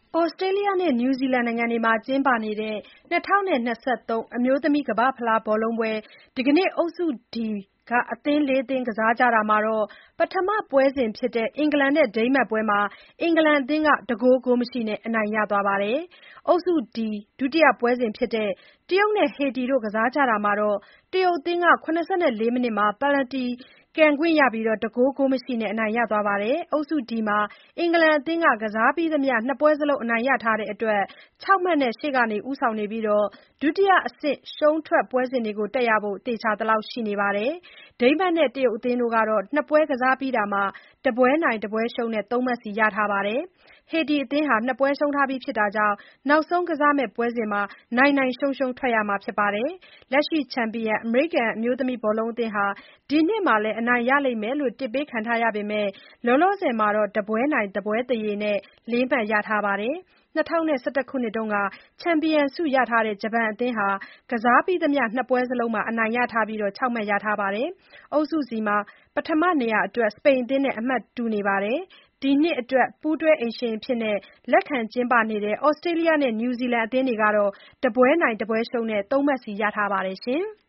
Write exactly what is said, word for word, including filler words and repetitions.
ဩစတြေးလျနဲ့ နယူးဇီလန်နိုင်ငံတွေမှာ ကျင်းပနေတဲ့ ၂၀၂၃ အမျိုးသမီးကမ္ဘာ့ဖလားဘောလုံးပွဲ ဒီကနေ့ အုပ်စု D အသင်း လေးသင်း ကစားကြတာမှာ ပထမပွဲစဉ်ဖြစ်တဲ့ အင်္ဂလန်နဲ့ ဒိန်းမတ်ပွဲမှာ အင်္ဂလန်အသင်းက ၁ ဂိုး ဂိုးမရှိနဲ့ အနိုင်ရသွားပါတယ်။ အုပ်စု D ဒုတိယပွဲစဉ်ဖြစ်တဲ့ တရုတ်နဲ့ ဟေတီတို့ ကစားကြတာမှာ တရုတ်အသင်းက ၇၄ မိနစ်မှာ ပယ်နယ်လ်တီကန်ခွင့်ရပြီး ၁ ဂိုး ဂိုးမရှိနဲ့ အနိုင်ရသွားပါတယ်။ အုပ်စု D မှာ အင်္ဂလန်အသင်းက ကစားပြီးသမျှ ၂ ပွဲစလုံး အနိုင်ရထားတဲ့အတွက် ၆ မှတ်နဲ့ ရှေ့ကဦးဆောင်နေပြီး ဒုတိယအဆင့် ရှုံးထွက်ပွဲစဉ်တွေတက်ရဖို့ သေချာသလောက်ရှိနေပါတယ်။ ဒိန်းမတ်နဲ့ တရုတ်အသင်းတို့ကတော့ ၂ ပွဲကစားပြီးတာမှာ တပွဲနိုင် တပွဲရှုံးနဲ့ ၃ မှတ်စီရထားပါတယ်။ ဟေတီအသင်းဟာ ၂ ပွဲရှုံးထားပြီးဖြစ်တာကြောင့် နောက်ဆုံးကစားမယ့်ပွဲစဉ်မှာ နိုင်နိုင်ရှုံးရှုံးထွက်ရမှာဖြစ်ပါတယ်။ လက်ရှိချန်ပီယံ အမေရိကန်အမျိုးသမီးဘောလုံးအသင်းဟာ ဒီနှစ်မှာလည်း အနိုင်ရလိမ့်မယ်လို့ တစ်ပေးခံထားရပေမဲ့ လောလောဆယ်မှာ တပွဲနိုင် တပွဲသရေနဲ့ ၄ မှတ်ရထားပါတယ်။ ၂၀၁၁ ခုနှစ်က ချန်ပီယံဆုရထားတဲ့ ဂျပန်အသင်းဟာ ကစားပြီးသမျှ ၂ ပွဲစလုံးမှာ အနိုင်ရထားပြီး ၆ မှတ်ရထားပါတယ်။ အုပ်စု C မှာ ပထမနေရာအတွက် စပိန်အသင်းနဲ့ အမှတ်တူနေပြီး ဒီနှစ်အတွက် ပူးတွဲအိမ်ရှင်အဖြစ် လက်ခံကျင်းပနေတဲ့ ဩစတြေးလျနဲ့ နယူးဇီလန်အသင်းတို့ကတော့ တပွဲနိုင် တပွဲရှုံးနဲ့ ၃ မှတ်စီရထားပါတယ်။